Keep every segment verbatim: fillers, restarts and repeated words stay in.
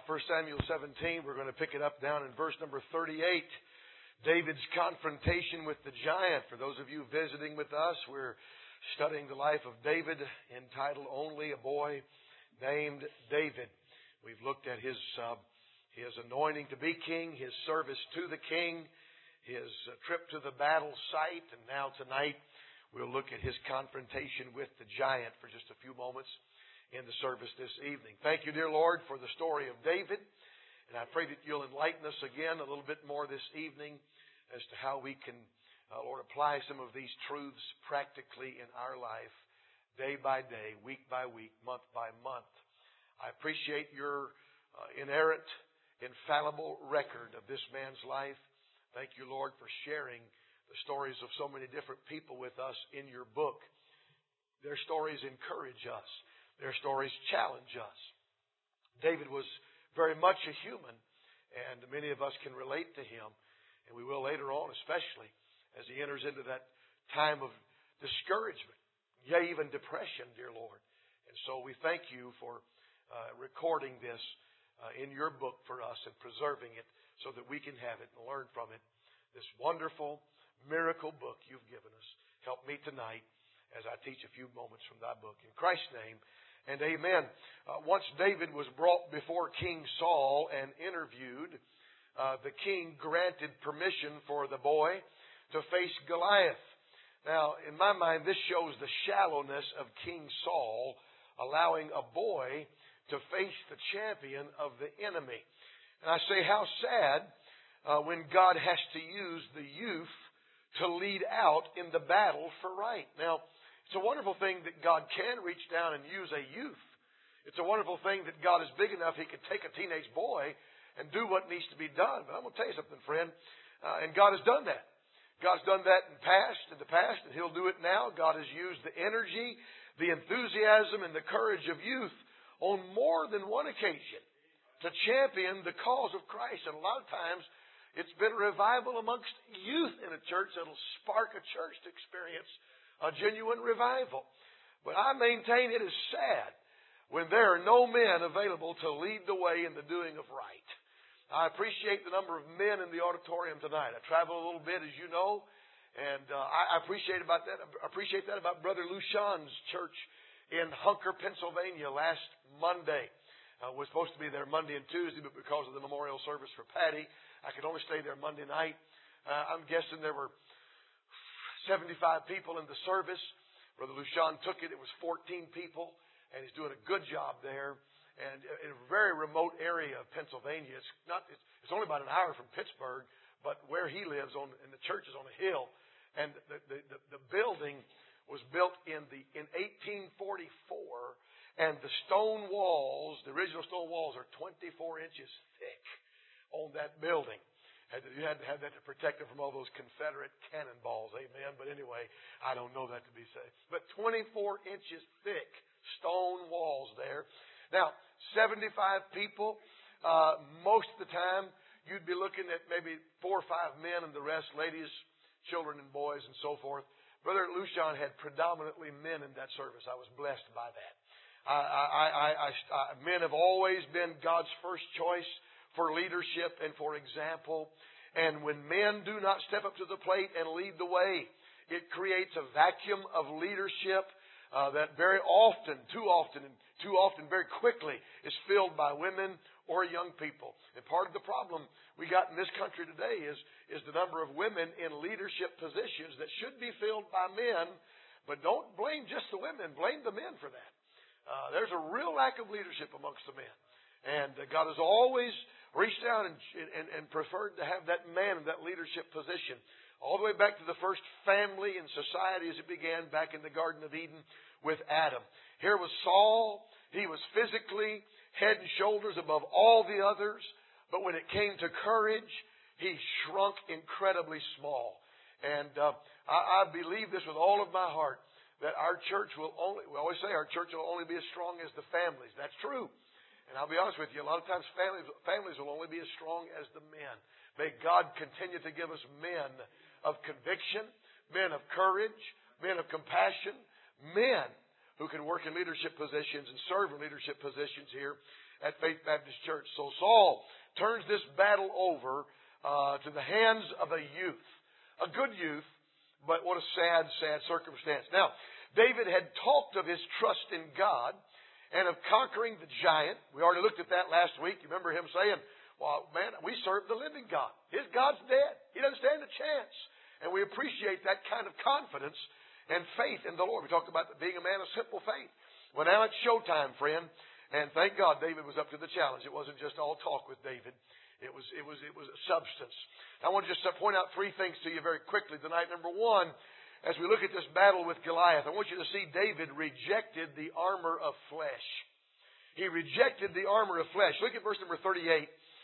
First Samuel seventeen. We're going to pick it up down in verse number thirty-eight. David's confrontation with the giant. For those of you visiting with us, we're studying the life of David, entitled Only a Boy Named David. We've looked at his uh, his anointing to be king, his service to the king, his uh, trip to the battle site, and now tonight we'll look at his confrontation with the giant for just a few moments in the service this evening. Thank you, dear Lord, for the story of David. And I pray that you'll enlighten us again a little bit more this evening as to how we can, uh, Lord, apply some of these truths practically in our life, day by day, week by week, month by month. I appreciate your uh, inerrant, infallible record of this man's life. Thank you, Lord, for sharing the stories of so many different people with us in your book. Their stories encourage us. Their stories challenge us. David was very much a human, and many of us can relate to him, and we will later on, especially as he enters into that time of discouragement, yea, even depression, dear Lord. And so we thank you for uh, recording this uh, in your book for us and preserving it so that we can have it and learn from it. This wonderful miracle book you've given us. Help me tonight as I teach a few moments from thy book. In Christ's name, and amen. Uh, once David was brought before King Saul and interviewed, uh, the king granted permission for the boy to face Goliath. Now, in my mind, this shows the shallowness of King Saul, allowing a boy to face the champion of the enemy. And I say, how sad uh, when God has to use the youth to lead out in the battle for right. Now, it's a wonderful thing that God can reach down and use a youth. It's a wonderful thing that God is big enough He can take a teenage boy and do what needs to be done. But I'm going to tell you something, friend. Uh, and God has done that. God's done that in past, in the past, and He'll do it now. God has used the energy, the enthusiasm, and the courage of youth on more than one occasion to champion the cause of Christ. And a lot of times, it's been revival amongst youth in a church that'll spark a church to experience a genuine revival. But I maintain it is sad when there are no men available to lead the way in the doing of right. I appreciate the number of men in the auditorium tonight. I travel a little bit, as you know, and uh, I appreciate about that. I appreciate that about Brother Lucian's church in Hunker, Pennsylvania, last Monday. I was supposed to be there Monday and Tuesday, but because of the memorial service for Patty, I could only stay there Monday night. Uh, I'm guessing there were seventy-five people in the service. Brother Lucian took it. It was fourteen people, and he's doing a good job there. And in a very remote area of Pennsylvania, it's not. It's, it's only about an hour from Pittsburgh, but where he lives, on and the church is on a hill, and the the, the, the building was built in the in eighteen forty-four, and the stone walls, the original stone walls, are twenty-four inches thick on that building. You had to have that to protect it from all those Confederate cannonballs, amen. But anyway, I don't know that to be safe. But twenty-four inches thick stone walls there. Now, seventy-five people. Uh, most of the time, you'd be looking at maybe four or five men and the rest, ladies, children, and boys, and so forth. Brother Lucian had predominantly men in that service. I was blessed by that. I, I, I, I, I, men have always been God's first choice for leadership and for example. And when men do not step up to the plate and lead the way, it creates a vacuum of leadership uh, that very often, too often, and too often very quickly is filled by women or young people. And part of the problem we got in this country today is, is the number of women in leadership positions that should be filled by men. But don't blame just the women. Blame the men for that. Uh, there's a real lack of leadership amongst the men. And uh, God has always reached out and, and, and preferred to have that man in that leadership position. All the way back to the first family and society as it began back in the Garden of Eden with Adam. Here was Saul. He was physically head and shoulders above all the others. But when it came to courage, he shrunk incredibly small. And uh, I, I believe this with all of my heart, that our church will only, we always say our church will only be as strong as the families. That's true. And I'll be honest with you, a lot of times families, families will only be as strong as the men. May God continue to give us men of conviction, men of courage, men of compassion, men who can work in leadership positions and serve in leadership positions here at Faith Baptist Church. So Saul turns this battle over uh, to the hands of a youth. A good youth, but what a sad, sad circumstance. Now, David had talked of his trust in God and of conquering the giant. We already looked at that last week. You remember him saying, well, man, we serve the living God. His God's dead. He doesn't stand a chance. And we appreciate that kind of confidence and faith in the Lord. We talked about being a man of simple faith. Well, now it's showtime, friend. And thank God David was up to the challenge. It wasn't just all talk with David. It was, it was, it was substance. I want to just point out three things to you very quickly tonight. Number one, as we look at this battle with Goliath, I want you to see David rejected the armor of flesh. He rejected the armor of flesh. Look at verse number thirty-eight.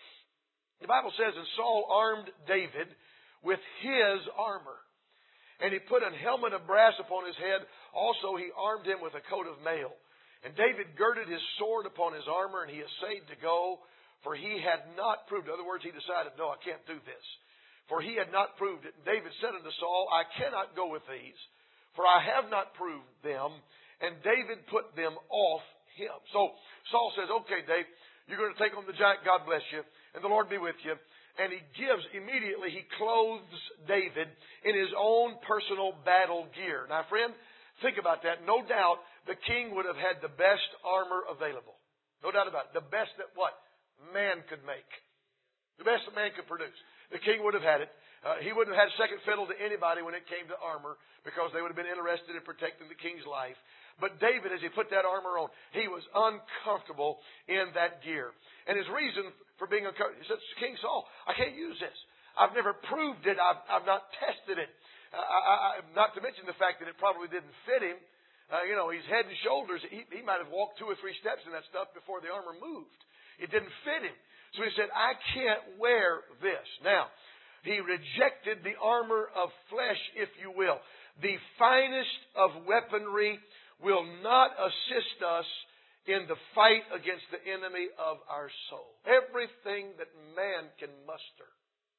The Bible says, and Saul armed David with his armor. And he put a helmet of brass upon his head. Also he armed him with a coat of mail. And David girded his sword upon his armor, and he essayed to go, for he had not proved. In other words, he decided, no, I can't do this. For he had not proved it. And David said unto Saul, I cannot go with these, for I have not proved them. And David put them off him. So Saul says, okay, Dave, you're going to take on the giant. God bless you. And the Lord be with you. And he gives, immediately he clothes David in his own personal battle gear. Now, friend, think about that. No doubt the king would have had the best armor available. No doubt about it. The best that what? Man could make. The best that man could produce. The king would have had it. Uh, he wouldn't have had second fiddle to anybody when it came to armor, because they would have been interested in protecting the king's life. But David, as he put that armor on, he was uncomfortable in that gear. And his reason for being uncomfortable, he said, King Saul, I can't use this. I've never proved it. I've, I've not tested it. Uh, I, I, not to mention the fact that it probably didn't fit him. Uh, you know, he's head and shoulders. He, he might have walked two or three steps in that stuff before the armor moved. It didn't fit him. So he said, I can't wear this. Now, he rejected the armor of flesh, if you will. The finest of weaponry will not assist us in the fight against the enemy of our soul. Everything that man can muster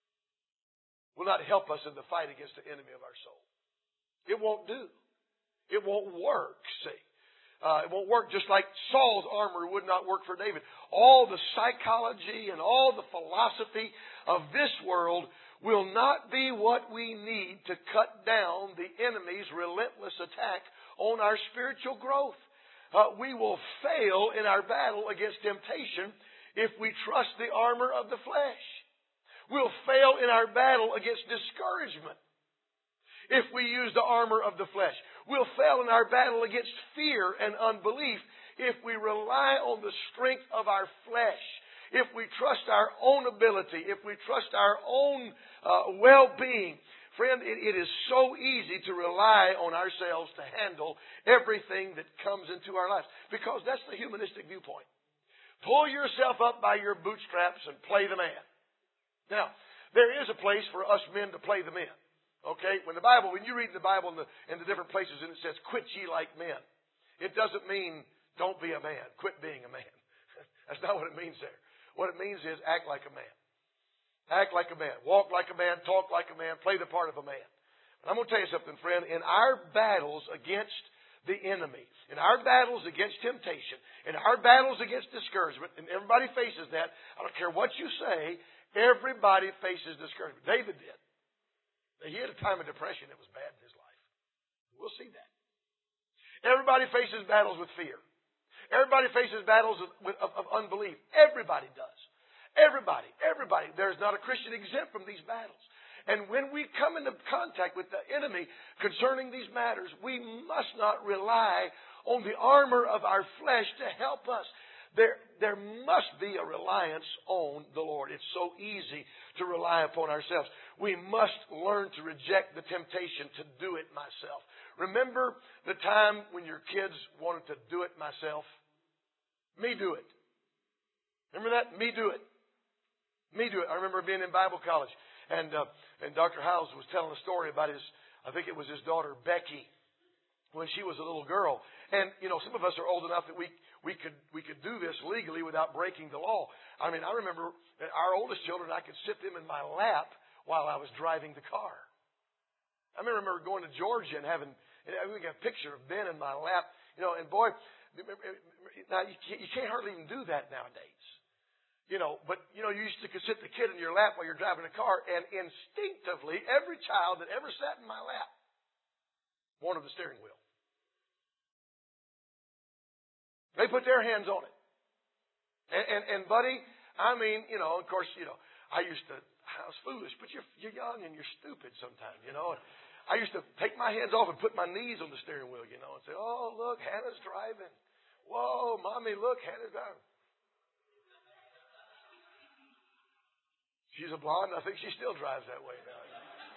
will not help us in the fight against the enemy of our soul. It won't do. It won't work, see. Uh, it won't work just like Saul's armor would not work for David. All the psychology and all the philosophy of this world will not be what we need to cut down the enemy's relentless attack on our spiritual growth. Uh, we will fail in our battle against temptation if we trust the armor of the flesh. We'll fail in our battle against discouragement if we use the armor of the flesh. We'll fail in our battle against fear and unbelief if we rely on the strength of our flesh. If we trust our own ability, if we trust our own uh, well-being. Friend, it, it is so easy to rely on ourselves to handle everything that comes into our lives, because that's the humanistic viewpoint. Pull yourself up by your bootstraps and play the man. Now, there is a place for us men to play the men. Okay? When the Bible, when you read the Bible in the, in the different places and it says, quit ye like men, it doesn't mean don't be a man. Quit being a man. That's not what it means there. What it means is act like a man. Act like a man. Walk like a man. Talk like a man. Play the part of a man. But I'm going to tell you something, friend. In our battles against the enemy, in our battles against temptation, in our battles against discouragement, and everybody faces that. I don't care what you say, everybody faces discouragement. David did. He had a time of depression that was bad in his life. We'll see that. Everybody faces battles with fear. Everybody faces battles of, of, of unbelief. Everybody does. Everybody, everybody. There's not a Christian exempt from these battles. And when we come into contact with the enemy concerning these matters, we must not rely on the armor of our flesh to help us. There, there must be a reliance on the Lord. It's so easy to rely upon ourselves. We must learn to reject the temptation to do it myself. Remember the time when your kids wanted to do it myself? Me do it. Remember that? Me do it. Me do it. I remember being in Bible college, and uh, and Doctor Howes was telling a story about his, I think it was his daughter Becky, when she was a little girl. And you know, some of us are old enough that we we could we could do this legally without breaking the law. I mean, I remember our oldest children, I could sit them in my lap while I was driving the car. I remember going to Georgia and having, we got a picture of Ben in my lap, you know, and boy, now you can't, you can't hardly even do that nowadays. You know, but, you know, you used to sit the kid in your lap while you're driving a car, and instinctively, every child that ever sat in my lap wanted the steering wheel. They put their hands on it. And, and, and buddy, I mean, you know, of course, you know, I used to, I was foolish, but you're, you're young and you're stupid sometimes, you know. And I used to take my hands off and put my knees on the steering wheel, you know, and say, oh, look, Hannah's driving. Whoa, Mommy, look, Hannah's driving. She's a blonde. I think she still drives that way now.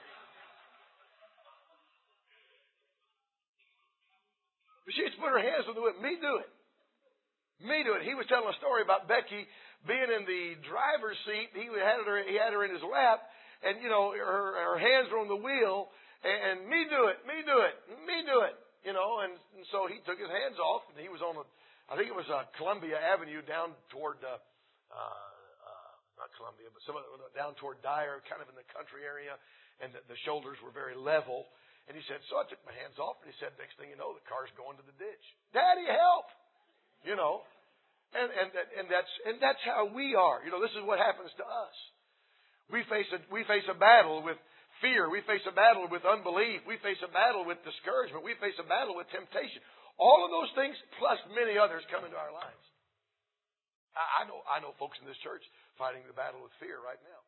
But she used to put her hands on the wheel. Me do it. Me do it. He was telling a story about Becky being in the driver's seat. He had her, he had her in his lap, and, you know, her, her hands were on the wheel. And me do it, me do it, me do it, you know. And, and so he took his hands off, and he was on a, I think it was uh, Columbia Avenue down toward, uh, uh, uh, not Columbia, but some of the, down toward Dyer, kind of in the country area, and the, the shoulders were very level. And he said, so I took my hands off, and he said, next thing you know, the car's going to the ditch. Daddy, help! You know, and and and that's and that's how we are. You know, this is what happens to us. We face a we face a battle with fear. We face a battle with unbelief. We face a battle with discouragement. We face a battle with temptation. All of those things, plus many others, come into our lives. I, I know I know folks in this church fighting the battle with fear right now.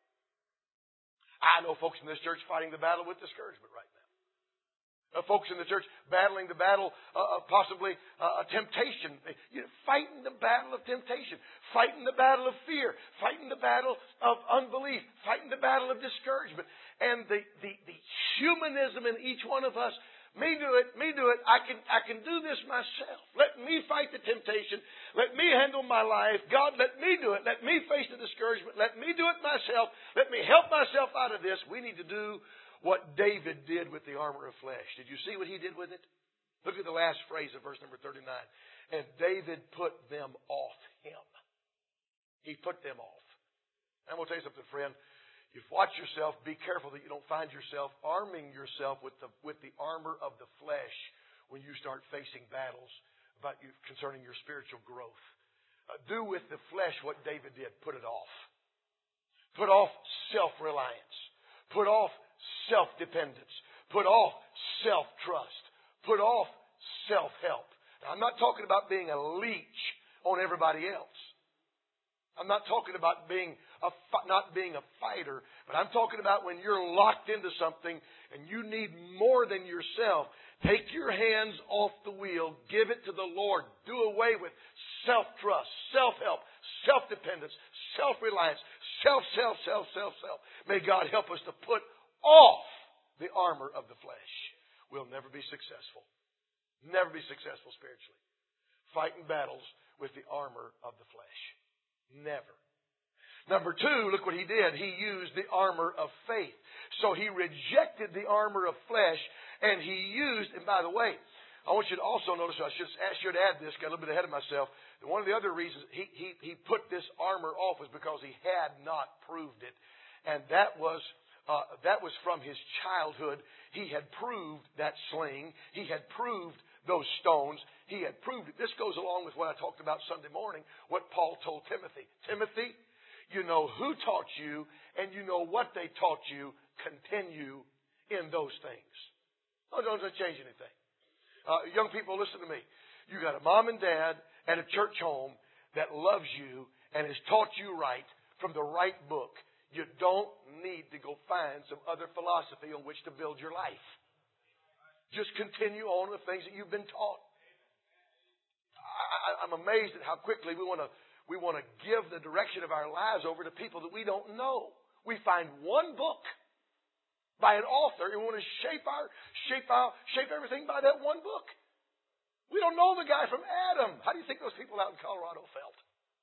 I know folks in this church fighting the battle with discouragement right now. Uh, folks in the church battling the battle uh, of possibly uh, a temptation. You know, fighting the battle of temptation. Fighting the battle of fear. Fighting the battle of unbelief. Fighting the battle of discouragement. And the, the, the humanism in each one of us. Me do it, me do it. I can, I can do this myself. Let me fight the temptation. Let me handle my life. God, let me do it. Let me face the discouragement. Let me do it myself. Let me help myself out of this. We need to do what David did with the armor of flesh. Did you see what he did with it? Look at the last phrase of verse number thirty-nine. And David put them off him. He put them off. I'm going to tell you something, friend. You watch yourself. Be careful that you don't find yourself arming yourself with the with the armor of the flesh when you start facing battles about you, concerning your spiritual growth. Uh, do with the flesh what David did. Put it off. Put off self-reliance. Put off self-dependence. Put off self-trust. Put off self-help. Now, I'm not talking about being a leech on everybody else. I'm not talking about being a, not being a fighter, but I'm talking about when you're locked into something and you need more than yourself. Take your hands off the wheel. Give it to the Lord. Do away with self-trust, self-help, self-dependence, self-reliance, self, self, self, self, self. May God help us to put off the armor of the flesh. We'll never be successful. Never be successful spiritually. Fighting battles with the armor of the flesh. Never. Number two, look what he did. He used the armor of faith. So he rejected the armor of flesh and he used, and by the way, I want you to also notice, I should ask you to add this, got a little bit ahead of myself. One of the other reasons he, he, he put this armor off was because he had not proved it. And that was Uh, that was from his childhood. He had proved that sling. He had proved those stones. He had proved it. This goes along with what I talked about Sunday morning, what Paul told Timothy. Timothy, you know who taught you and you know what they taught you. Continue in those things. Oh, don't change anything. Uh, young people, listen to me. You got a mom and dad at a church home that loves you and has taught you right from the right book. You don't need to go find some other philosophy on which to build your life. Just continue on with things that you've been taught. I, I'm amazed at how quickly we want to we want to give the direction of our lives over to people that we don't know. We find one book by an author and we want to shape our shape our shape everything by that one book. We don't know the guy from Adam. How do you think those people out in Colorado felt?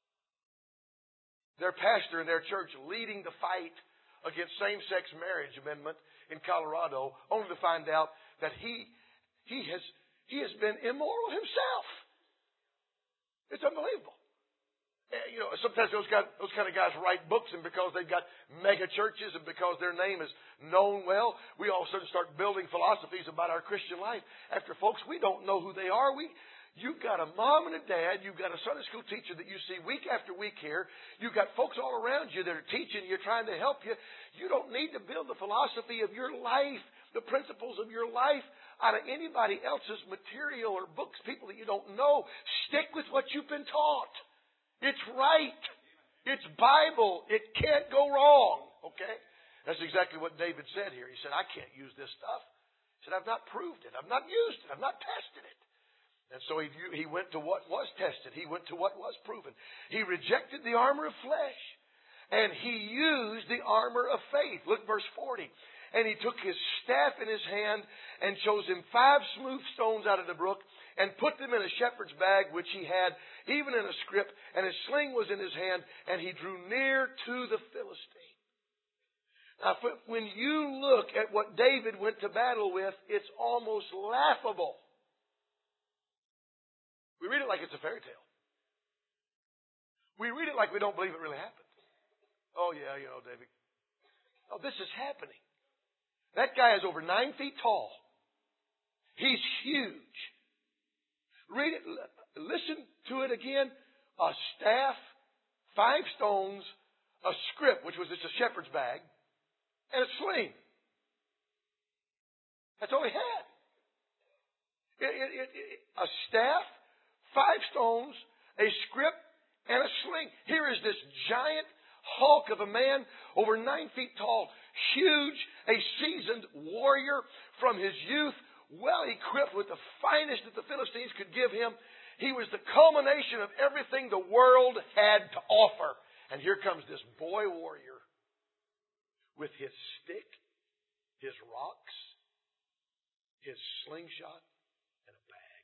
Their pastor in their church leading the fight against same-sex marriage amendment in Colorado, only to find out that he he has he has been immoral himself. It's unbelievable. You know, sometimes those guys, those kind of guys write books, and because they've got mega churches and because their name is known well, we all of a sudden start building philosophies about our Christian life. After folks, we don't know who they are. We You've got a mom and a dad. You've got a Sunday school teacher that you see week after week here. You've got folks all around you that are teaching you, trying to help you. You don't need to build the philosophy of your life, the principles of your life, out of anybody else's material or books, people that you don't know. Stick with what you've been taught. It's right. It's Bible. It can't go wrong. Okay? That's exactly what David said here. He said, I can't use this stuff. He said, I've not proved it. I've not used it. I've not tested it. And so he, he went to what was tested. He went to what was proven. He rejected the armor of flesh. And he used the armor of faith. Look verse forty. And he took his staff in his hand and chose him five smooth stones out of the brook and put them in a shepherd's bag which he had, even in a scrip. And his sling was in his hand. And he drew near to the Philistine. Now, when you look at what David went to battle with, it's almost laughable. We read it like it's a fairy tale. We read it like we don't believe it really happened. Oh, yeah, you know, David. Oh, this is happening. That guy is over nine feet tall. He's huge. Read it. Listen to it again. A staff, five stones, a scrip, which was just a shepherd's bag, and a sling. That's all he had. It, it, it, it, a staff, five stones, a scrip, and a sling. Here is this giant hulk of a man, over nine feet tall, huge, a seasoned warrior from his youth, well equipped with the finest that the Philistines could give him. He was the culmination of everything the world had to offer. And here comes this boy warrior with his stick, his rocks, his slingshot, and a bag.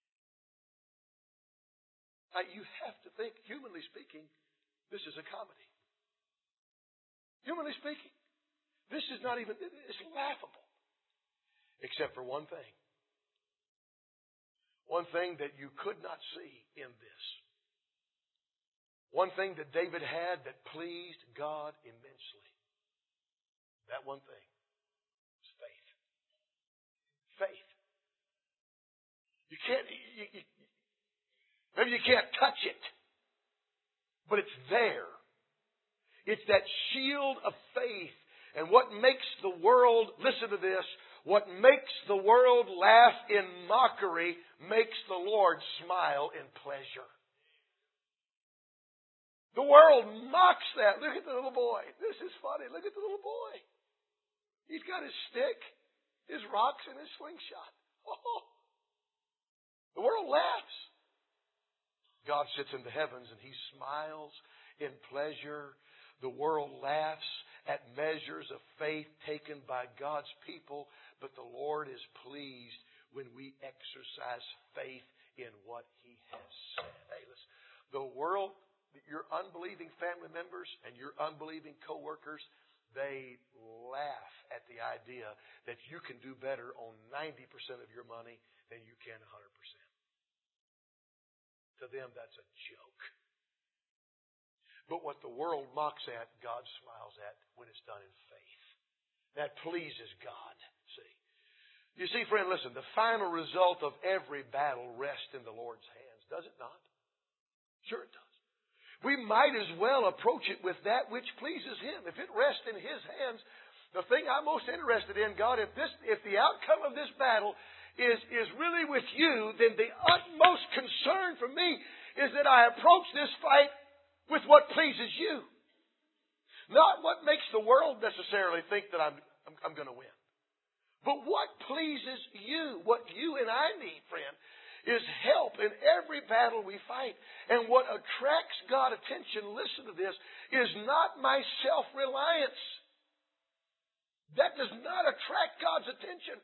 Now, you have to think, humanly speaking, this is a comedy. Humanly speaking, this is not even, it's laughable. Except for one thing. One thing that you could not see in this. One thing that David had that pleased God immensely. That one thing was faith. Faith. You can't, you, you, maybe you can't touch it, but it's there. It's that shield of faith. And what makes the world, listen to this, what makes the world laugh in mockery makes the Lord smile in pleasure. The world mocks that. Look at the little boy. This is funny. Look at the little boy. He's got his stick, his rocks, and his slingshot. Oh. The world laughs. God sits in the heavens and He smiles in pleasure. The world laughs at measures of faith taken by God's people, but the Lord is pleased when we exercise faith in what He has said. Hey, listen, the world, your unbelieving family members and your unbelieving coworkers, they laugh at the idea that you can do better on ninety percent of your money than you can one hundred percent. To them, that's a joke. But what the world mocks at, God smiles at when it's done in faith. That pleases God. See? You see, friend, listen, the final result of every battle rests in the Lord's hands, does it not? Sure it does. We might as well approach it with that which pleases Him. If it rests in His hands, the thing I'm most interested in, God, if this, if the outcome of this battle is, is really with You, then the utmost concern for me is that I approach this fight with what pleases You. Not what makes the world necessarily think that I'm, I'm, I'm going to win. But what pleases You, what you and I need, friend, is help in every battle we fight. And what attracts God's attention, listen to this, is not my self-reliance. That does not attract God's attention.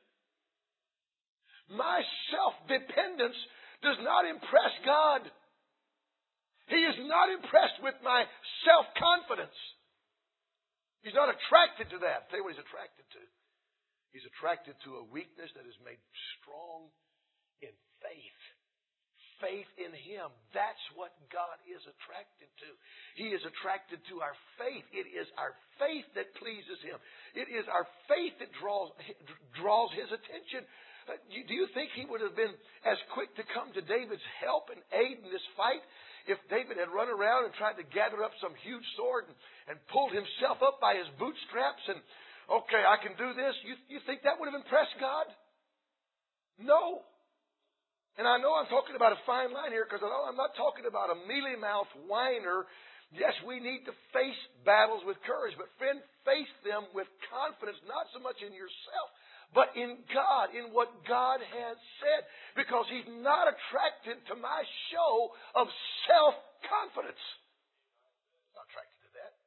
My self-dependence does not impress God. He is not impressed with my self-confidence. He's not attracted to that. I'll tell you what He's attracted to. He's attracted to a weakness that is made strong in faith. faith in Him. That's what God is attracted to. He is attracted to our faith. It is our faith that pleases Him. It is our faith that draws, draws His attention. Do you think He would have been as quick to come to David's help and aid in this fight if David had run around and tried to gather up some huge sword and, and pulled himself up by his bootstraps and, okay, I can do this? You, you think that would have impressed God? No. And I know I'm talking about a fine line here because I'm not talking about a mealy-mouthed whiner. Yes, we need to face battles with courage, but friend, face them with confidence, not so much in yourself, but in God, in what God has said, because He's not attracted to my show of self-confidence. Not attracted to that.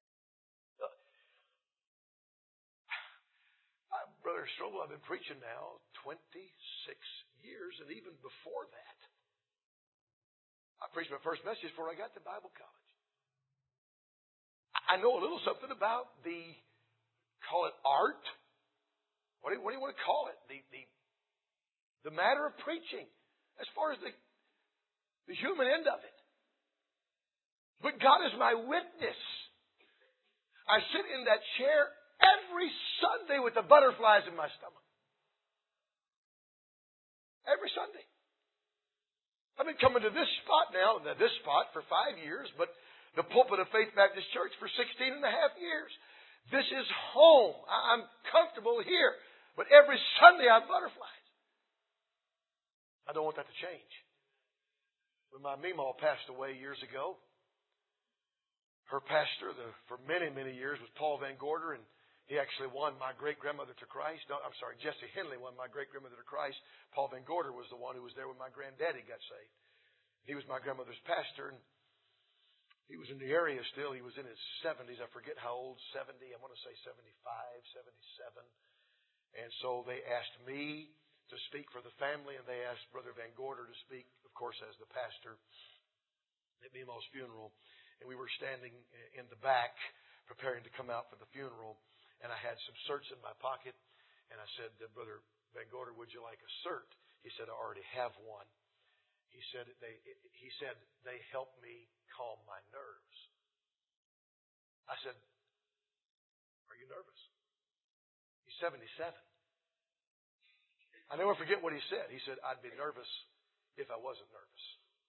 Uh, Brother Strobel, I've been preaching now twenty-six years, and even before that, I preached my first message before I got to Bible college. I know a little something about the, call it art. What do you, what do you want to call it? The, the, the matter of preaching, as far as the, the human end of it. But God is my witness. I sit in that chair every Sunday with the butterflies in my stomach. Every Sunday. I've been coming to this spot now, this spot for five years, but the pulpit of Faith Baptist Church for sixteen and a half years. This is home. I'm comfortable here. But every Sunday I have butterflies. I don't want that to change. When my Meemaw passed away years ago, her pastor the, for many, many years was Paul Van Gorder, and he actually won my great-grandmother to Christ. No, I'm sorry, Jesse Henley won my great-grandmother to Christ. Paul Van Gorder was the one who was there when my granddaddy got saved. He was my grandmother's pastor, and he was in the area still. He was in his seventies. I forget how old, seventy. I want to say seventy-five, seventy-seven. And so they asked me to speak for the family, and they asked Brother Van Gorder to speak, of course, as the pastor at Meemaw's funeral. And we were standing in the back preparing to come out for the funeral. And I had some certs in my pocket. And I said, Brother Van Gorder, would you like a cert? He said, I already have one. He said, they, he said, they help me calm my nerves. I said, are you nervous? He's seventy-seven. I never forget what he said. He said, I'd be nervous if I wasn't nervous.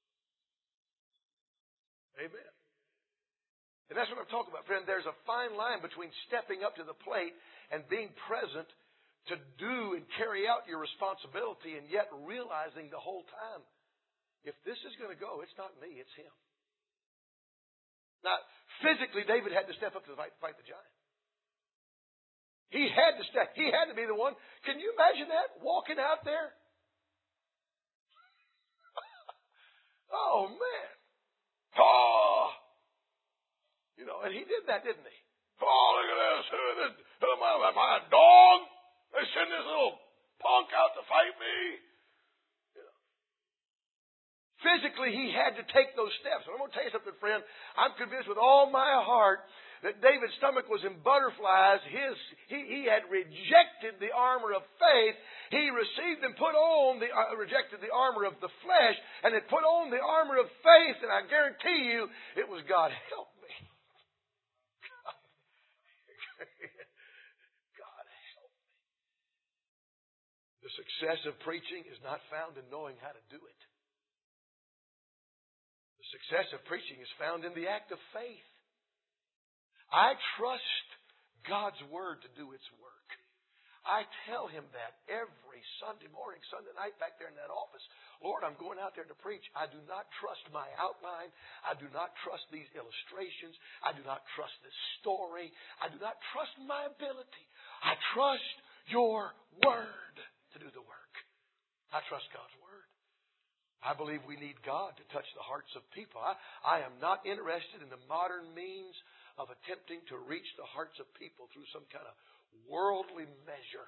Amen. And that's what I'm talking about, friend. There's a fine line between stepping up to the plate and being present to do and carry out your responsibility, and yet realizing the whole time, if this is going to go, it's not me, it's Him. Now, physically, David had to step up to fight, fight the giant. He had to step. He had to be the one. Can you imagine that? Walking out there? Oh, man. Oh! You know, and he did that, didn't he? Oh, look at this. Who is this? Who am I? Am I a dog? They send this little punk out to fight me? You know. Physically, he had to take those steps. And I'm going to tell you something, friend. I'm convinced with all my heart that David's stomach was in butterflies. His, he, he had rejected the armor of faith. He received and put on the, uh, rejected the armor of the flesh and had put on the armor of faith. And I guarantee you, it was God help me. God help me. The success of preaching is not found in knowing how to do it. The success of preaching is found in the act of faith. I trust God's Word to do its work. I tell Him that every Sunday morning, Sunday night back there in that office. Lord, I'm going out there to preach. I do not trust my outline. I do not trust these illustrations. I do not trust this story. I do not trust my ability. I trust Your Word to do the work. I trust God's Word. I believe we need God to touch the hearts of people. I, I am not interested in the modern means of attempting to reach the hearts of people through some kind of worldly measure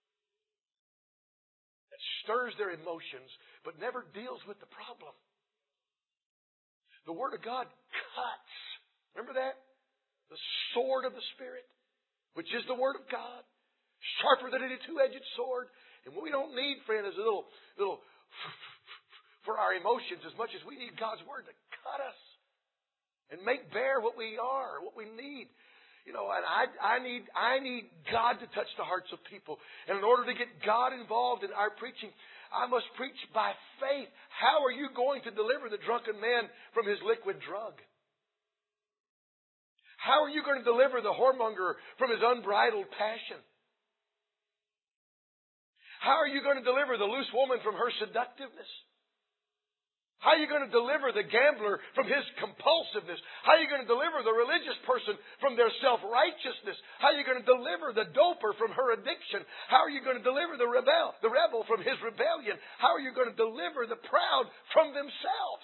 that stirs their emotions but never deals with the problem. The Word of God cuts. Remember that? The sword of the Spirit, which is the Word of God, sharper than any two-edged sword. And what we don't need, friend, is a little, little for our emotions as much as we need God's Word to cut us and make bare what we are, what we need. You know, and I, I need, I need God to touch the hearts of people. And in order to get God involved in our preaching, I must preach by faith. How are you going to deliver the drunken man from his liquid drug? How are you going to deliver the whoremonger from his unbridled passion? How are you going to deliver the loose woman from her seductiveness? How are you going to deliver the gambler from his compulsiveness? How are you going to deliver the religious person from their self-righteousness? How are you going to deliver the doper from her addiction? How are you going to deliver the rebel, the rebel from his rebellion? How are you going to deliver the proud from themselves?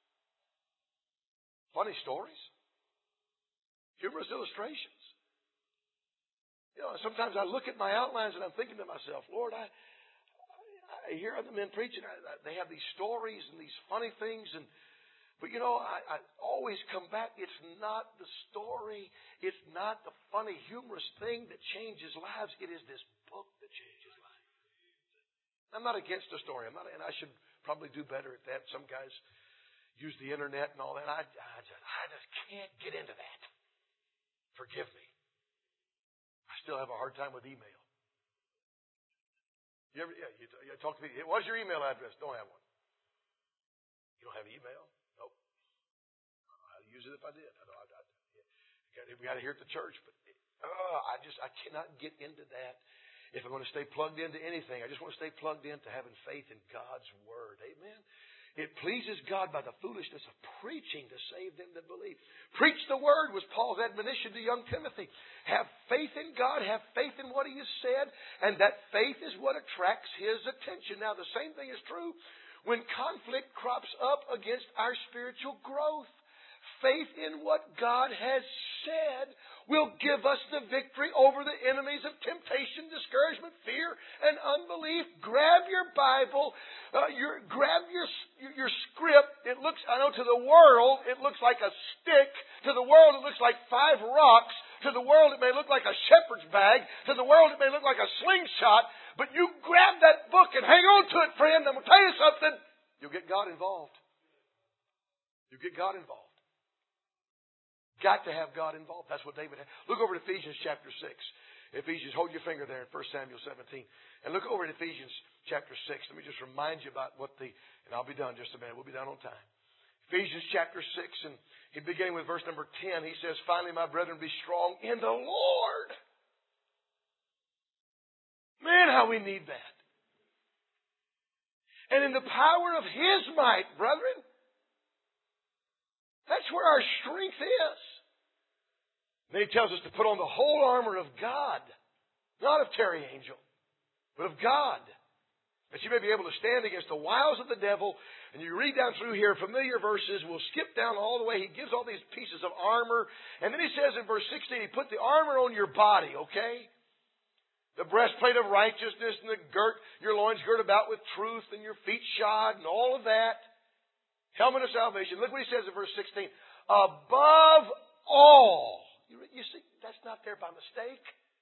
Funny stories. Humorous illustrations. You know, sometimes I look at my outlines and I'm thinking to myself, Lord, I, I hear other men preaching. I, I, they have these stories and these funny things, and but you know, I, I always come back. It's not the story. It's not the funny, humorous thing that changes lives. It is this book that changes lives. I'm not against the story. I'm not, and I should probably do better at that. Some guys use the internet and all that. I, I, just, I just can't get into that. Forgive me. I still have a hard time with email. You ever, yeah, you, you talk to me. What's your email address? Don't have one. You don't have email? Nope. I'd use it if I did. I, I, I, yeah. We got to hear it at the church, but uh, I just I cannot get into that. If I'm going to stay plugged into anything, I just want to stay plugged into having faith in God's Word. Amen. It pleases God by the foolishness of preaching to save them that believe. Preach the Word was Paul's admonition to young Timothy. Have faith in God. Have faith in what He has said. And that faith is what attracts His attention. Now, the same thing is true when conflict crops up against our spiritual growth. Faith in what God has said will give us the victory over the enemies of temptation, discouragement, fear, and unbelief. Grab your Bible, uh, your, grab your, your script. It looks, I know to the world, it looks like a stick. To the world, it looks like five rocks. To the world, it may look like a shepherd's bag. To the world, it may look like a slingshot. But you grab that book and hang on to it, friend. I'm going to tell you something. You'll get God involved. You'll get God involved. Got to have God involved. That's what David had. Look over at Ephesians chapter six. Ephesians, hold your finger there in First Samuel seventeen. And look over at Ephesians chapter six. Let me just remind you about what the, and I'll be done just a minute. We'll be done on time. Ephesians chapter six, and he beginning with verse number ten, he says, finally, my brethren, be strong in the Lord. Man, how we need that. And in the power of His might, brethren. That's where our strength is. Then he tells us to put on the whole armor of God. Not of Terry Angel, but of God. That you may be able to stand against the wiles of the devil. And you read down through here familiar verses. We'll skip down all the way. He gives all these pieces of armor. And then he says in verse sixteen, he put the armor on your body, okay? The breastplate of righteousness and the girt, your loins girt about with truth and your feet shod and all of that. Helmet of salvation. Look what he says in verse sixteen. Above all. You, you see, that's not there by mistake.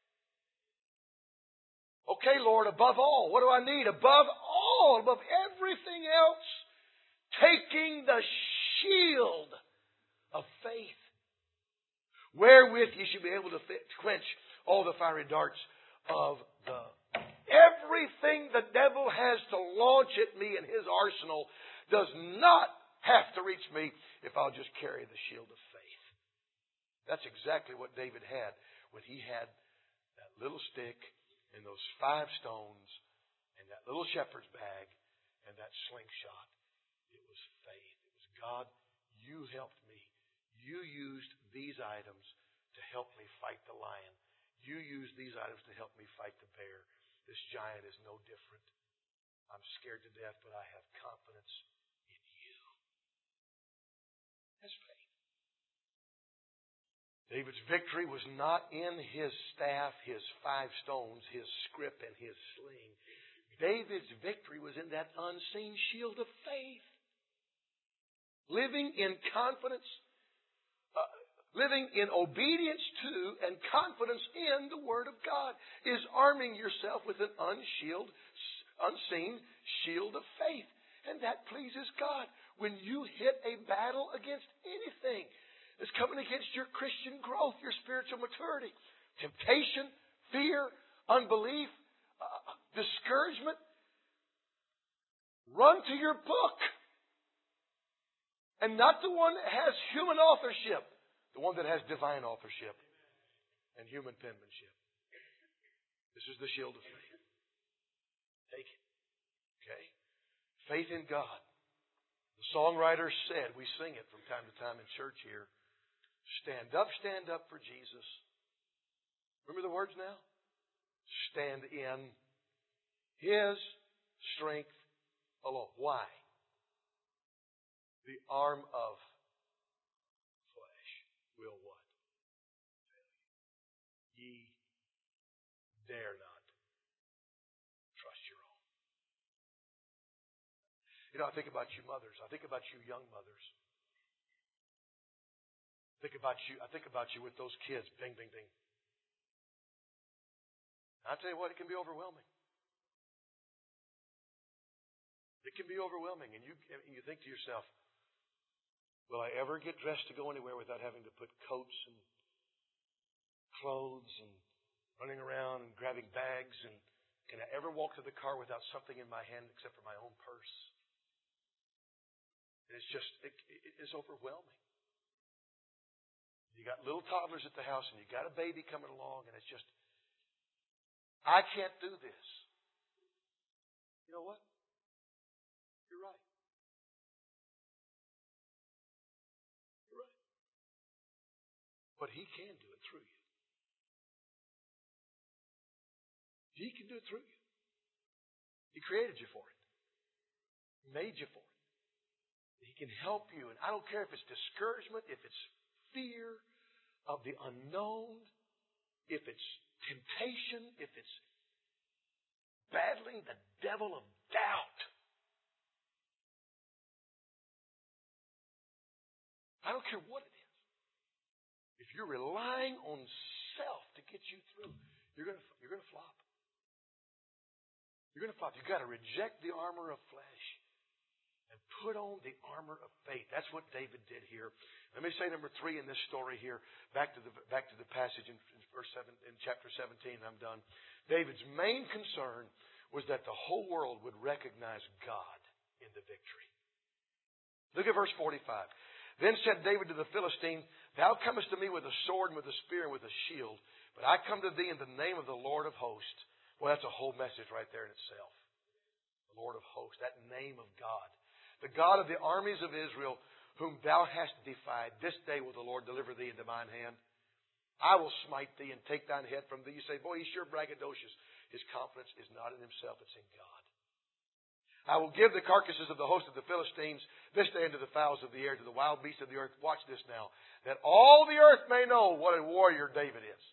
Okay, Lord, above all. What do I need? Above all, above everything else, taking the shield of faith, wherewith you should be able to quench all the fiery darts of the... Everything the devil has to launch at me in his arsenal does not have to reach me if I'll just carry the shield of faith. That's exactly what David had when he had that little stick and those five stones and that little shepherd's bag and that slingshot. It was faith. It was, God, you helped me. You used these items to help me fight the lion. You used these items to help me fight the bear. This giant is no different. I'm scared to death, but I have confidence in you. That's faith. David's victory was not in his staff, his five stones, his scrip, and his sling. David's victory was in that unseen shield of faith. Living in confidence, uh, living in obedience to and confidence in the Word of God is arming yourself with an unshield, unseen shield of faith. And that pleases God. When you hit a battle against anything that's coming against your Christian growth, your spiritual maturity, temptation, fear, unbelief, uh, discouragement, run to your book. And not the one that has human authorship, the one that has divine authorship and human penmanship. This is the shield of faith. Take it. Okay? Faith in God. The songwriter said, we sing it from time to time in church here, stand up, stand up for Jesus. Remember the words now? Stand in His strength alone. Why? The arm of flesh will what? Ye dare not trust your own. You know, I think about you mothers. I think about you young mothers. I think about you, I think about you with those kids. Bing, bing, bing. I'll tell you what, it can be overwhelming. It can be overwhelming. And you, you think to yourself, will I ever get dressed to go anywhere without having to put coats and clothes and running around and grabbing bags? And can I ever walk to the car without something in my hand except for my own purse? And it's just, it, it, it's overwhelming. You got little toddlers at the house and you got a baby coming along and it's just, I can't do this. You know what? You're right. But He can do it through you. He can do it through you. He created you for it. He made you for it. He can help you. And I don't care if it's discouragement, if it's fear of the unknown, if it's temptation, if it's battling the devil of doubt. I don't care what it is. If you're relying on self to get you through, you're going to, you're going to flop. You're going to flop. You've got to reject the armor of flesh and put on the armor of faith. That's what David did here. Let me say number three in this story here. Back to the back to the passage in verse seven, in chapter seventeen. I'm done. David's main concern was that the whole world would recognize God in the victory. Look at verse forty-five. Then said David to the Philistine, Thou comest to me with a sword and with a spear and with a shield, but I come to thee in the name of the Lord of hosts. Well, that's a whole message right there in itself. The Lord of hosts, that name of God. The God of the armies of Israel, whom thou hast defied, this day will the Lord deliver thee into mine hand. I will smite thee and take thine head from thee. You say, boy, he's sure braggadocious. His confidence is not in himself, it's in God. I will give the carcasses of the host of the Philistines this day unto the fowls of the air, to the wild beasts of the earth. Watch this now. That all the earth may know what a warrior David is.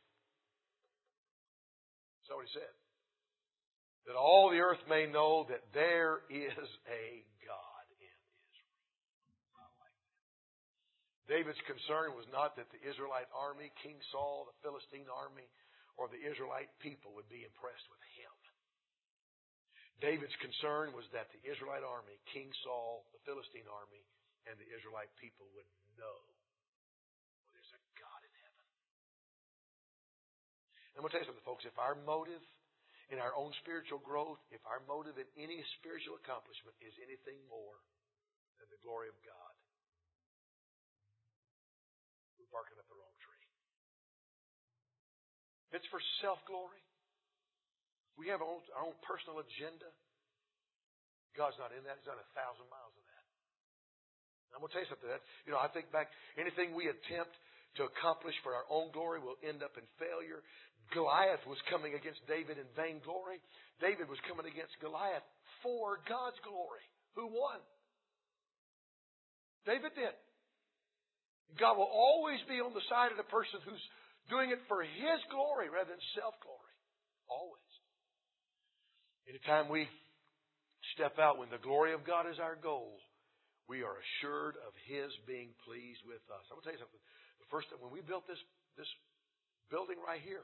That's what he said. That all the earth may know that there is a God in Israel. I like that. David's concern was not that the Israelite army, King Saul, the Philistine army, or the Israelite people would be impressed with him. David's concern was that the Israelite army, King Saul, the Philistine army, and the Israelite people would know there's a God in heaven. I'm going to tell you something, folks. If our motive in our own spiritual growth, if our motive in any spiritual accomplishment is anything more than the glory of God, we're barking up the wrong tree. If it's for self-glory, we have our own, our own personal agenda. God's not in that. He's not a thousand miles in that. And I'm going to tell you something. That, you know, I think back, anything we attempt to accomplish for our own glory will end up in failure. Goliath was coming against David in vainglory. David was coming against Goliath for God's glory. Who won? David did. God will always be on the side of the person who's doing it for His glory rather than self-glory. Always. Anytime we step out when the glory of God is our goal, we are assured of His being pleased with us. I'm going to tell you something. The first time when we built this, this building right here,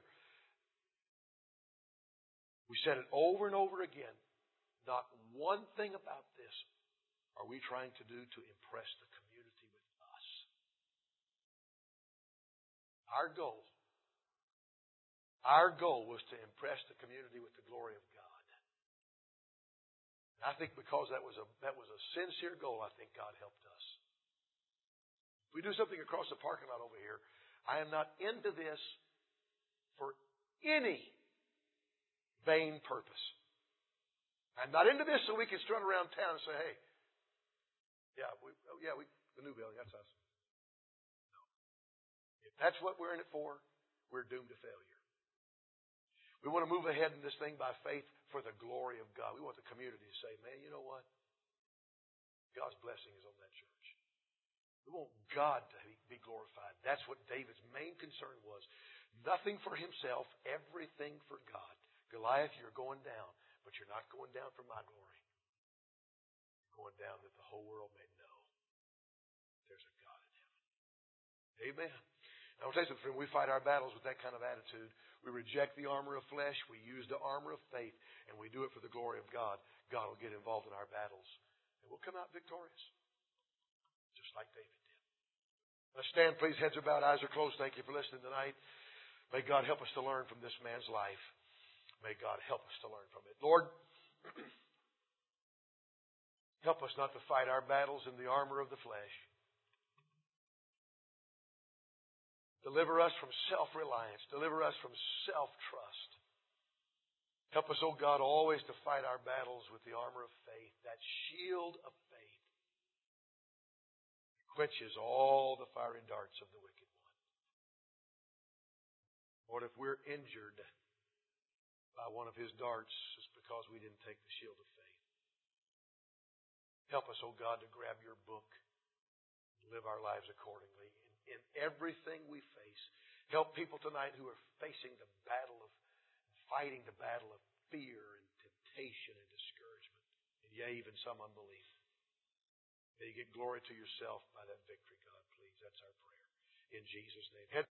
we said it over and over again. Not one thing about this are we trying to do to impress the community with us? Our goal, our goal was to impress the community with the glory of God. And I think because that was a that was a sincere goal, I think God helped us. If we do something across the parking lot over here, I am not into this for any vain purpose. I'm not into this so we can strut around town and say, hey, yeah, we, oh, yeah, we, the new building, that's us. No. If that's what we're in it for, we're doomed to failure. We want to move ahead in this thing by faith for the glory of God. We want the community to say, man, you know what? God's blessing is on that church. We want God to be glorified. That's what David's main concern was. Nothing for himself, everything for God. Goliath, you're going down, but you're not going down for my glory. You're going down that the whole world may know there's a God in heaven. Amen. Now, I'll tell you something, friend, we fight our battles with that kind of attitude. We reject the armor of flesh. We use the armor of faith, and we do it for the glory of God. God will get involved in our battles, and we'll come out victorious, just like David did. Now, stand, please. Heads are bowed, eyes are closed. Thank you for listening tonight. May God help us to learn from this man's life. May God help us to learn from it. Lord, help us not to fight our battles in the armor of the flesh. Deliver us from self-reliance. Deliver us from self-trust. Help us, oh God, always to fight our battles with the armor of faith, that shield of faith that quenches all the fiery darts of the wicked one. Lord, if we're injured by one of his darts, it's because we didn't take the shield of faith. Help us, oh God, to grab your book and live our lives accordingly. In, in everything we face, help people tonight who are facing the battle of, fighting the battle of fear and temptation and discouragement, and yea, even some unbelief. May you get glory to yourself by that victory, God, please. That's our prayer. In Jesus' name.